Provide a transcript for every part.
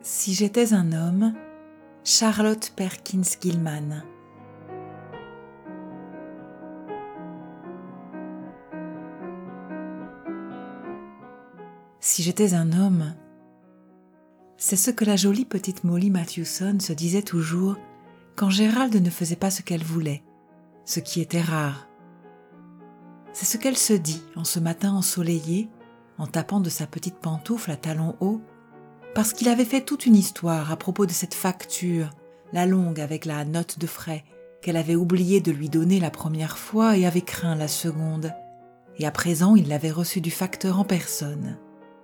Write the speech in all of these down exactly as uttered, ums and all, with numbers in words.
Si j'étais un homme, Charlotte Perkins Gilman. Si j'étais un homme, c'est ce que la jolie petite Molly Matthewson se disait toujours quand Gérald ne faisait pas ce qu'elle voulait, ce qui était rare. C'est ce qu'elle se dit en ce matin ensoleillé, en tapant de sa petite pantoufle à talons hauts, parce qu'il avait fait toute une histoire à propos de cette facture, la longue avec la note de frais, qu'elle avait oublié de lui donner la première fois et avait craint la seconde. Et à présent, il l'avait reçue du facteur en personne.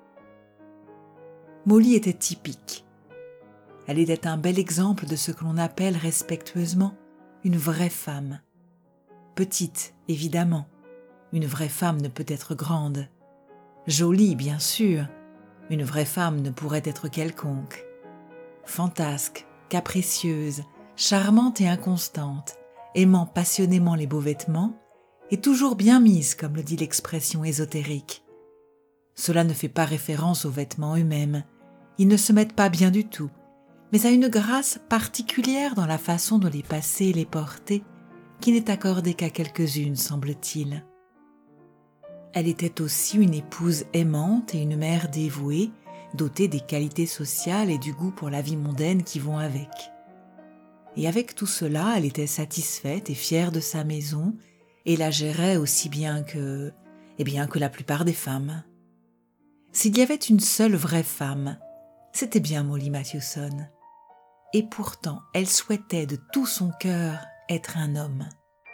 Molly était typique. Elle était un bel exemple de ce que l'on appelle respectueusement une vraie femme. Petite, évidemment. Une vraie femme ne peut être grande. Jolie, bien sûr. Une vraie femme ne pourrait être quelconque. Fantasque, capricieuse, charmante et inconstante, aimant passionnément les beaux vêtements, et toujours bien mise, comme le dit l'expression ésotérique. Cela ne fait pas référence aux vêtements eux-mêmes, ils ne se mettent pas bien du tout, mais à une grâce particulière dans la façon de les passer et les porter, qui n'est accordée qu'à quelques-unes, semble-t-il. Elle était aussi une épouse aimante et une mère dévouée, dotée des qualités sociales et du goût pour la vie mondaine qui vont avec. Et avec tout cela, elle était satisfaite et fière de sa maison, et la gérait aussi bien que, eh bien que la plupart des femmes. S'il y avait une seule vraie femme, c'était bien Molly Matthewson. Et pourtant, elle souhaitait de tout son cœur être un homme.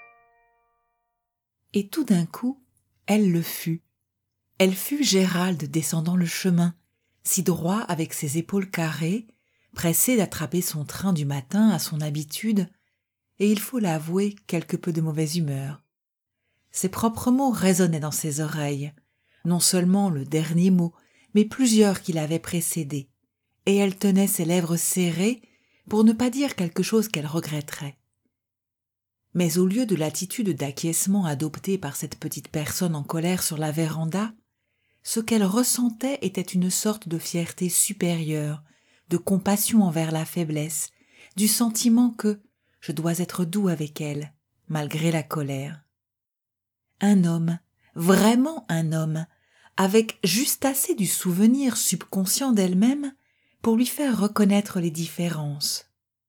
Et tout d'un coup, elle le fut. Elle fut Gérald descendant le chemin, si droit avec ses épaules carrées, pressé d'attraper son train du matin à son habitude, et il faut l'avouer, quelque peu de mauvaise humeur. Ses propres mots résonnaient dans ses oreilles, non seulement le dernier mot, mais plusieurs qui l'avaient précédé, et elle tenait ses lèvres serrées pour ne pas dire quelque chose qu'elle regretterait. Mais au lieu de l'attitude d'acquiescement adoptée par cette petite personne en colère sur la véranda, ce qu'elle ressentait était une sorte de fierté supérieure, de compassion envers la faiblesse, du sentiment que je dois être doux avec elle, malgré la colère. Un homme, vraiment un homme, avec juste assez du souvenir subconscient d'elle-même pour lui faire reconnaître les différences.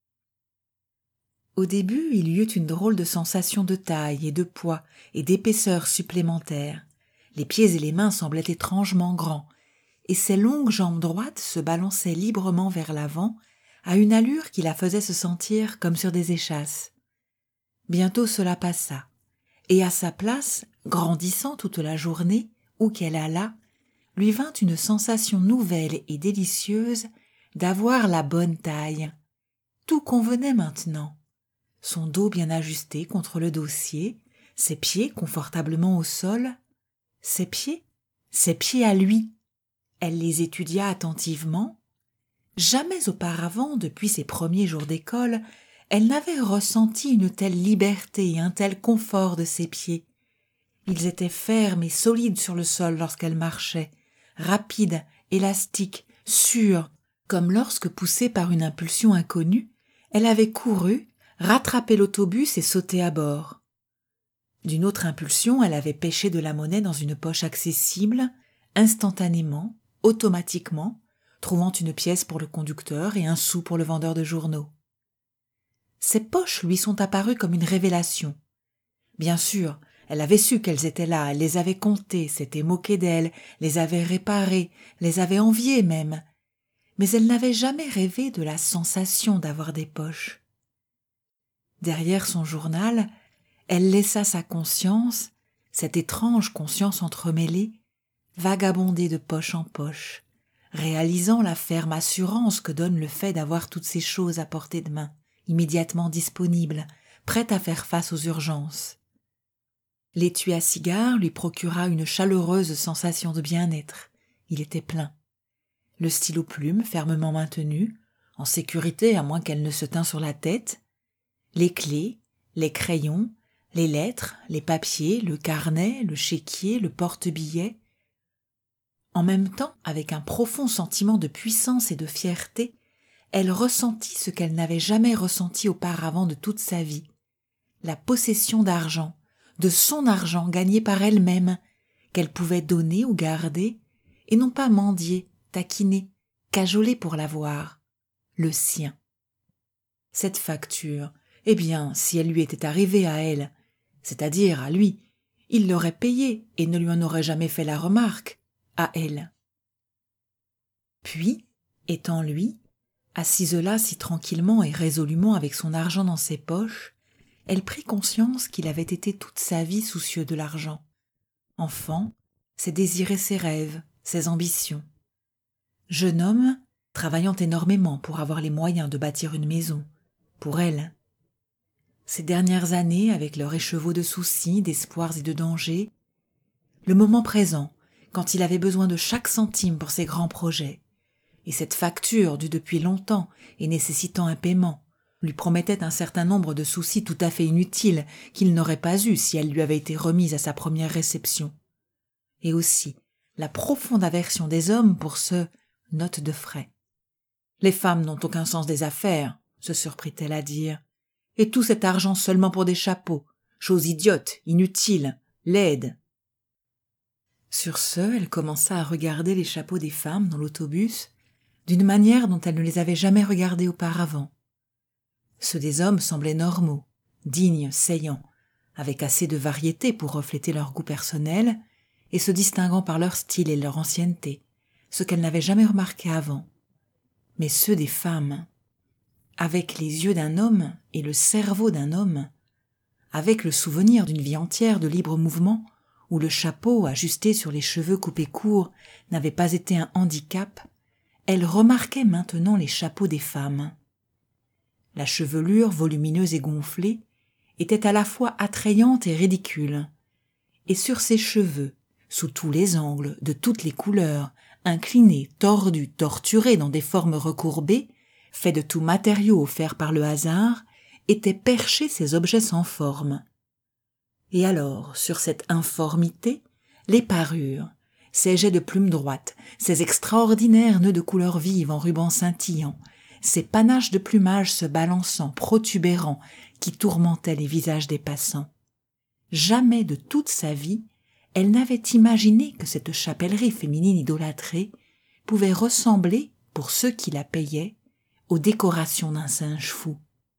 Au début, il y eut une drôle de sensation de taille et de poids et d'épaisseur supplémentaire. Les pieds et les mains semblaient étrangement grands, et ses longues jambes droites se balançaient librement vers l'avant à une allure qui la faisait se sentir comme sur des échasses. Bientôt cela passa, et à sa place, grandissant toute la journée, où qu'elle allât, lui vint une sensation nouvelle et délicieuse d'avoir la bonne taille. Tout convenait maintenant. Son dos bien ajusté contre le dossier, ses pieds confortablement au sol. Ses pieds, ses pieds à lui. Elle les étudia attentivement. Jamais auparavant, depuis ses premiers jours d'école, elle n'avait ressenti une telle liberté et un tel confort de ses pieds. Ils étaient fermes et solides sur le sol lorsqu'elle marchait, rapides, élastiques, sûrs, comme lorsque, poussée par une impulsion inconnue, elle avait couru, rattrapé l'autobus et sauté à bord. D'une autre impulsion, elle avait pêché de la monnaie dans une poche accessible, instantanément, automatiquement, trouvant une pièce pour le conducteur et un sou pour le vendeur de journaux. Ces poches lui sont apparues comme une révélation. Bien sûr, elle avait su qu'elles étaient là, elle les avait comptées, s'était moquée d'elles, les avait réparées, les avait enviées même, mais elle n'avait jamais rêvé de la sensation d'avoir des poches. Derrière son journal, elle laissa sa conscience, cette étrange conscience entremêlée, vagabonder de poche en poche, réalisant la ferme assurance que donne le fait d'avoir toutes ces choses à portée de main, immédiatement disponibles, prêtes à faire face aux urgences. L'étui à cigare lui procura une chaleureuse sensation de bien-être. Il était plein. Le stylo plume fermement maintenu, en sécurité à moins qu'elle ne se tînt sur la tête, les clés, les crayons, les lettres, les papiers, le carnet, le chéquier, le porte-billets. En même temps, avec un profond sentiment de puissance et de fierté, elle ressentit ce qu'elle n'avait jamais ressenti auparavant de toute sa vie, la possession d'argent, de son argent gagné par elle-même, qu'elle pouvait donner ou garder, et non pas mendier, taquiner, cajoler pour l'avoir, le sien. Cette facture, eh bien, si elle lui était arrivée à elle, c'est-à-dire à lui, il l'aurait payée et ne lui en aurait jamais fait la remarque, à elle. Puis, étant lui, assise là si tranquillement et résolument avec son argent dans ses poches, elle prit conscience qu'il avait été toute sa vie soucieux de l'argent. Enfant, ses désirs et ses rêves, ses ambitions. Jeune homme, travaillant énormément pour avoir les moyens de bâtir une maison, pour elle. Ces dernières années, avec leur écheveau de soucis, d'espoirs et de dangers, le moment présent, quand il avait besoin de chaque centime pour ses grands projets, et cette facture due depuis longtemps et nécessitant un paiement, lui promettait un certain nombre de soucis tout à fait inutiles qu'il n'aurait pas eus si elle lui avait été remise à sa première réception. Et aussi la profonde aversion des hommes pour ce « note de frais ». Les femmes n'ont aucun sens des affaires, se surprit-elle à dire, et tout cet argent seulement pour des chapeaux, chose idiote, inutile, laide. Sur ce, elle commença à regarder les chapeaux des femmes dans l'autobus d'une manière dont elle ne les avait jamais regardés auparavant. Ceux des hommes semblaient normaux, dignes, saillants, avec assez de variété pour refléter leur goût personnel et se distinguant par leur style et leur ancienneté, ce qu'elle n'avait jamais remarqué avant. Mais ceux des femmes, avec les yeux d'un homme et le cerveau d'un homme, avec le souvenir d'une vie entière de libre mouvement, où le chapeau ajusté sur les cheveux coupés courts n'avait pas été un handicap, elle remarquait maintenant les chapeaux des femmes. La chevelure volumineuse et gonflée était à la fois attrayante et ridicule, et sur ces cheveux, sous tous les angles, de toutes les couleurs, inclinés, tordus, torturés dans des formes recourbées, faits de tout matériau offert par le hasard, étaient perchés ces objets sans forme. Et alors, sur cette informité, les parures, ces jets de plumes droites, ces extraordinaires nœuds de couleurs vives en rubans scintillants, ces panaches de plumage se balançant, protubérants, qui tourmentaient les visages des passants. Jamais de toute sa vie, elle n'avait imaginé que cette chapellerie féminine idolâtrée pouvait ressembler, pour ceux qui la payaient, aux décorations d'un singe fou.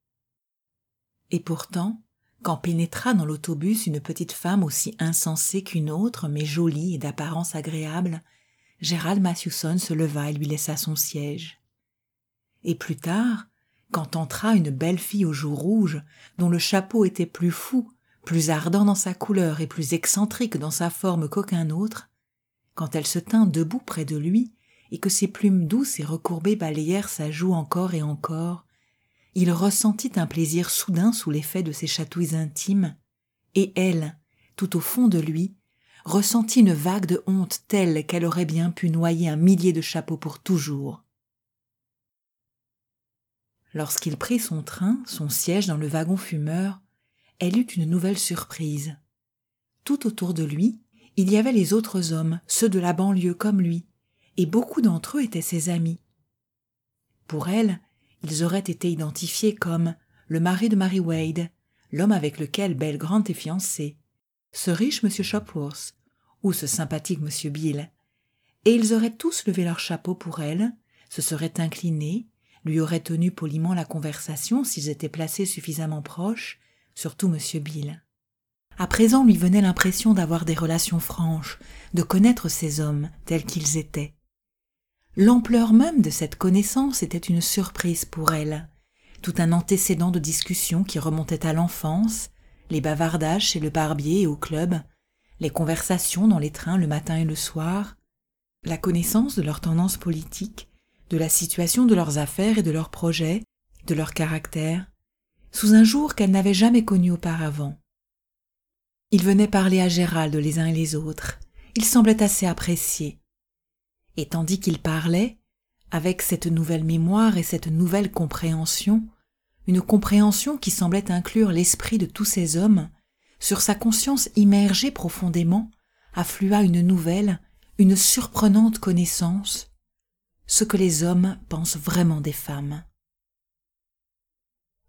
Et pourtant, quand pénétra dans l'autobus une petite femme aussi insensée qu'une autre, mais jolie et d'apparence agréable, Gérald Mathewson se leva et lui laissa son siège. Et plus tard, quand entra une belle fille aux joues rouges, dont le chapeau était plus fou, plus ardent dans sa couleur et plus excentrique dans sa forme qu'aucun autre, quand elle se tint debout près de lui et que ses plumes douces et recourbées balayèrent sa joue encore et encore, il ressentit un plaisir soudain sous l'effet de ces chatouilles intimes, et elle, tout au fond de lui, ressentit une vague de honte telle qu'elle aurait bien pu noyer un millier de chapeaux pour toujours. Lorsqu'il prit son train, son siège dans le wagon fumeur, elle eut une nouvelle surprise. Tout autour de lui, il y avait les autres hommes, ceux de la banlieue comme lui, et beaucoup d'entre eux étaient ses amis. Pour elle, ils auraient été identifiés comme le mari de Mary Wade, l'homme avec lequel Belle Grant est fiancée, ce riche M. Shopworth, ou ce sympathique M. Bill, et ils auraient tous levé leur chapeau pour elle, se seraient inclinés, lui auraient tenu poliment la conversation s'ils étaient placés suffisamment proches, surtout M. Bill. À présent lui venait l'impression d'avoir des relations franches, de connaître ces hommes tels qu'ils étaient. L'ampleur même de cette connaissance était une surprise pour elle, tout un antécédent de discussion qui remontait à l'enfance, les bavardages chez le barbier et au club, les conversations dans les trains le matin et le soir, la connaissance de leurs tendances politiques, de la situation de leurs affaires et de leurs projets, de leur caractère, sous un jour qu'elle n'avait jamais connu auparavant. Ils venaient parler à Gérald les uns et les autres, ils semblaient assez appréciés. Et tandis qu'il parlait, avec cette nouvelle mémoire et cette nouvelle compréhension, une compréhension qui semblait inclure l'esprit de tous ces hommes, sur sa conscience immergée profondément, afflua une nouvelle, une surprenante connaissance, ce que les hommes pensent vraiment des femmes.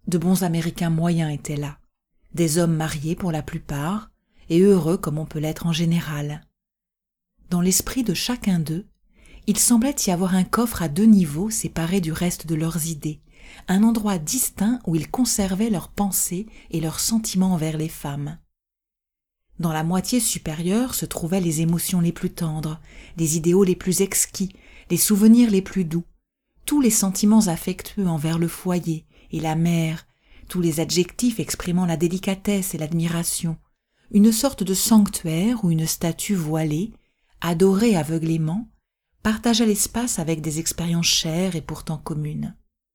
De bons Américains moyens étaient là, des hommes mariés pour la plupart, et heureux comme on peut l'être en général. Dans l'esprit de chacun d'eux, il semblait y avoir un coffre à deux niveaux séparés du reste de leurs idées, un endroit distinct où ils conservaient leurs pensées et leurs sentiments envers les femmes. Dans la moitié supérieure se trouvaient les émotions les plus tendres, les idéaux les plus exquis, les souvenirs les plus doux, tous les sentiments affectueux envers le foyer et la mère, tous les adjectifs exprimant la délicatesse et l'admiration, une sorte de sanctuaire où une statue voilée, adorée aveuglément, partageait l'espace avec des expériences chères et pourtant communes.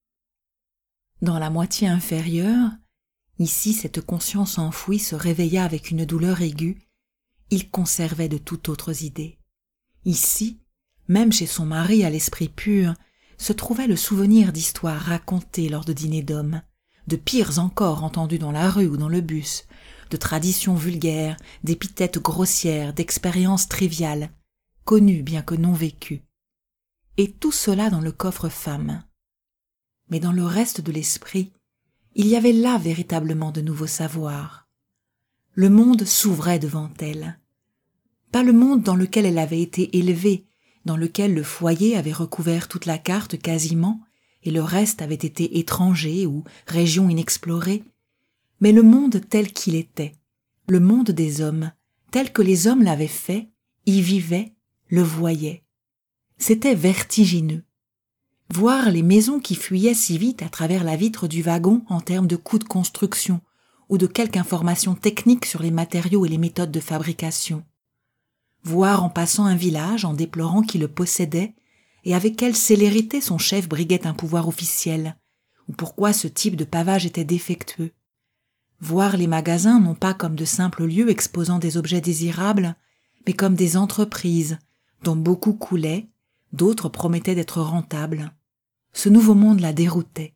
Dans la moitié inférieure, ici cette conscience enfouie se réveilla avec une douleur aiguë, il conservait de toutes autres idées. Ici, même chez son mari à l'esprit pur, se trouvait le souvenir d'histoires racontées lors de dîners d'hommes, de pires encore entendus dans la rue ou dans le bus, de traditions vulgaires, d'épithètes grossières, d'expériences triviales, connues bien que non vécues. Et tout cela dans le coffre femme. Mais dans le reste de l'esprit, il y avait là véritablement de nouveaux savoirs. Le monde s'ouvrait devant elle. Pas le monde dans lequel elle avait été élevée, dans lequel le foyer avait recouvert toute la carte quasiment, et le reste avait été étranger ou région inexplorée, mais le monde tel qu'il était, le monde des hommes, tel que les hommes l'avaient fait, y vivaient, le voyaient. C'était vertigineux. Voir les maisons qui fuyaient si vite à travers la vitre du wagon en termes de coûts de construction ou de quelque information technique sur les matériaux et les méthodes de fabrication. Voir en passant un village en déplorant qui le possédait et avec quelle célérité son chef briguait un pouvoir officiel, ou pourquoi ce type de pavage était défectueux. Voir les magasins non pas comme de simples lieux exposant des objets désirables, mais comme des entreprises dont beaucoup coulaient, d'autres promettaient d'être rentables. Ce nouveau monde la déroutait.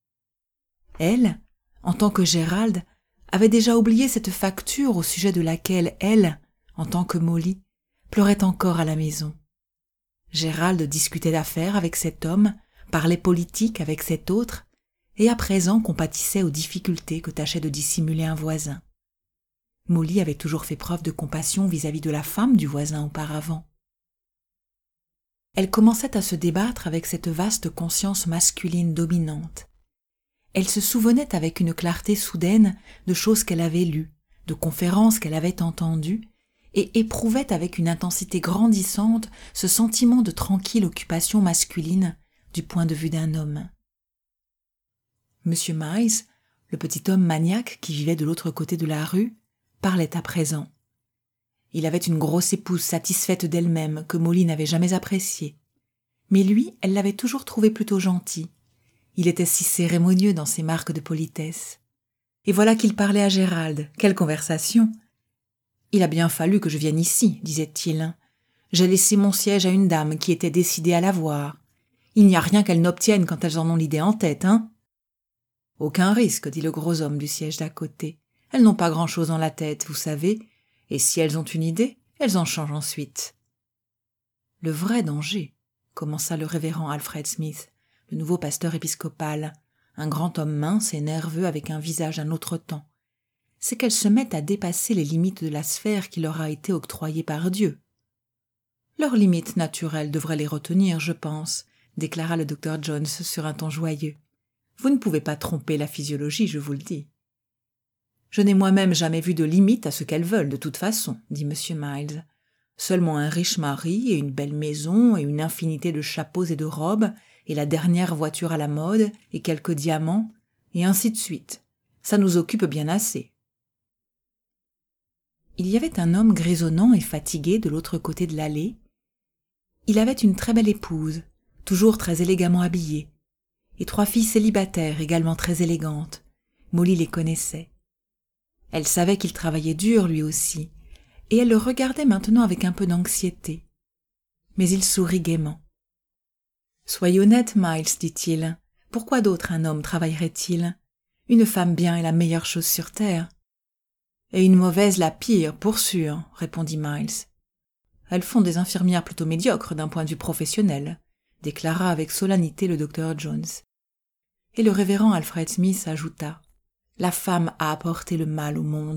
Elle, en tant que Gérald, avait déjà oublié cette facture au sujet de laquelle elle, en tant que Molly, pleurait encore à la maison. Gérald discutait d'affaires avec cet homme, parlait politique avec cet autre, et à présent compatissait aux difficultés que tâchait de dissimuler un voisin. Molly avait toujours fait preuve de compassion vis-à-vis de la femme du voisin auparavant. Elle commençait à se débattre avec cette vaste conscience masculine dominante. Elle se souvenait avec une clarté soudaine de choses qu'elle avait lues, de conférences qu'elle avait entendues, et éprouvait avec une intensité grandissante ce sentiment de tranquille occupation masculine du point de vue d'un homme. Monsieur Miles, le petit homme maniaque qui vivait de l'autre côté de la rue, parlait à présent. Il avait une grosse épouse satisfaite d'elle-même que Molly n'avait jamais appréciée. Mais lui, elle l'avait toujours trouvé plutôt gentil. Il était si cérémonieux dans ses marques de politesse. Et voilà qu'il parlait à Gérald. Quelle conversation! Il a bien fallu que je vienne ici, disait-il. J'ai laissé mon siège à une dame qui était décidée à l'avoir. Il n'y a rien qu'elles n'obtiennent quand elles en ont l'idée en tête, hein? Aucun risque, dit le gros homme du siège d'à côté. Elles n'ont pas grand-chose dans la tête, vous savez. Et si elles ont une idée, elles en changent ensuite. Le vrai danger, commença le révérend Alfred Smith, le nouveau pasteur épiscopal, un grand homme mince et nerveux avec un visage d'un autre temps, c'est qu'elles se mettent à dépasser les limites de la sphère qui leur a été octroyée par Dieu. Leurs limites naturelles devraient les retenir, je pense, déclara le docteur Jones sur un ton joyeux. Vous ne pouvez pas tromper la physiologie, je vous le dis. Je n'ai moi-même jamais vu de limite à ce qu'elles veulent, de toute façon, dit M. Miles. Seulement un riche mari et une belle maison et une infinité de chapeaux et de robes et la dernière voiture à la mode et quelques diamants, et ainsi de suite. Ça nous occupe bien assez. Il y avait un homme grisonnant et fatigué de l'autre côté de l'allée. Il avait une très belle épouse, toujours très élégamment habillée, et trois filles célibataires également très élégantes. Molly les connaissait. Elle savait qu'il travaillait dur lui aussi, et elle le regardait maintenant avec un peu d'anxiété. Mais il sourit gaiement. « Soyez honnête, Miles, dit-il. Pourquoi d'autre un homme travaillerait-il? Une femme bien est la meilleure chose sur terre. »« Et une mauvaise la pire, pour sûr, » répondit Miles. « Elles font des infirmières plutôt médiocres d'un point de vue professionnel, » déclara avec solennité le docteur Jones. Et le révérend Alfred Smith ajouta « La femme a apporté le mal au monde ».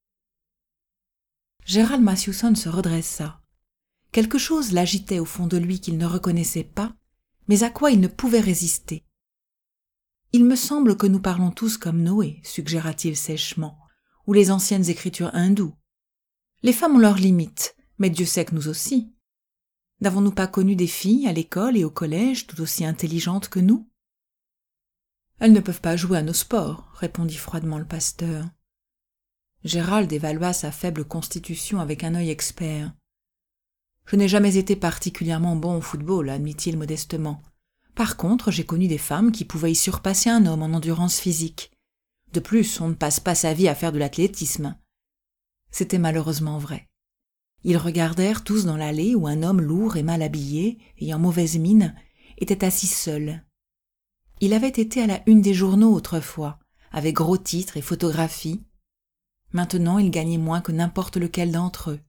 Gerald Mathewson se redressa. Quelque chose l'agitait au fond de lui qu'il ne reconnaissait pas, mais à quoi il ne pouvait résister. « Il me semble que nous parlons tous comme Noé, suggéra-t-il sèchement, ou les anciennes écritures hindoues. Les femmes ont leurs limites, mais Dieu sait que nous aussi. N'avons-nous pas connu des filles à l'école et au collège tout aussi intelligentes que nous ? » « Elles ne peuvent pas jouer à nos sports, » répondit froidement le pasteur. Gérald évalua sa faible constitution avec un œil expert. « Je n'ai jamais été particulièrement bon au football, admit-il modestement. Par contre, j'ai connu des femmes qui pouvaient y surpasser un homme en endurance physique. De plus, on ne passe pas sa vie à faire de l'athlétisme. » C'était malheureusement vrai. Ils regardèrent tous dans l'allée où un homme lourd et mal habillé, ayant mauvaise mine, était assis seul. Il avait été à la une des journaux autrefois, avec gros titres et photographies. Maintenant, il gagnait moins que n'importe lequel d'entre eux.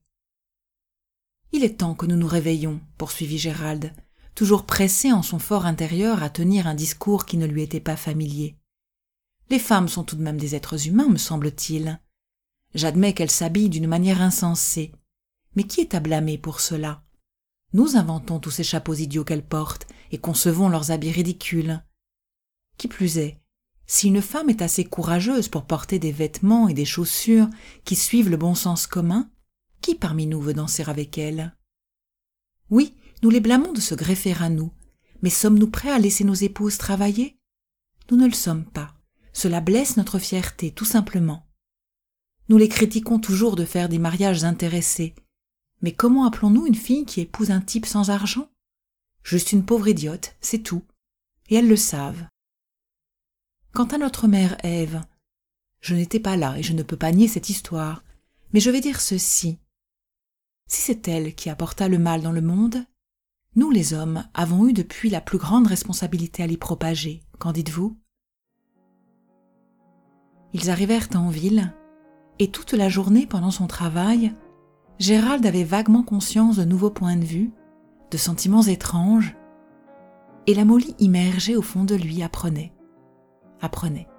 « Il est temps que nous nous réveillions, » poursuivit Gérald, toujours pressé en son fort intérieur à tenir un discours qui ne lui était pas familier. « Les femmes sont tout de même des êtres humains, me semble-t-il. J'admets qu'elles s'habillent d'une manière insensée. Mais qui est à blâmer pour cela ? Nous inventons tous ces chapeaux idiots qu'elles portent et concevons leurs habits ridicules. Qui plus est, si une femme est assez courageuse pour porter des vêtements et des chaussures qui suivent le bon sens commun, qui parmi nous veut danser avec elle ? Oui, nous les blâmons de se greffer à nous, mais sommes-nous prêts à laisser nos épouses travailler ? Nous ne le sommes pas. Cela blesse notre fierté, tout simplement. Nous les critiquons toujours de faire des mariages intéressés. Mais comment appelons-nous une fille qui épouse un type sans argent ? Juste une pauvre idiote, c'est tout. Et elles le savent. Quant à notre mère Ève, je n'étais pas là et je ne peux pas nier cette histoire, mais je vais dire ceci. Si c'est elle qui apporta le mal dans le monde, nous les hommes avons eu depuis la plus grande responsabilité à l'y propager, qu'en dites-vous ? Ils arrivèrent en ville, et toute la journée pendant son travail, Gérald avait vaguement conscience de nouveaux points de vue, de sentiments étranges, et la Molly immergée au fond de lui apprenait. apprenait.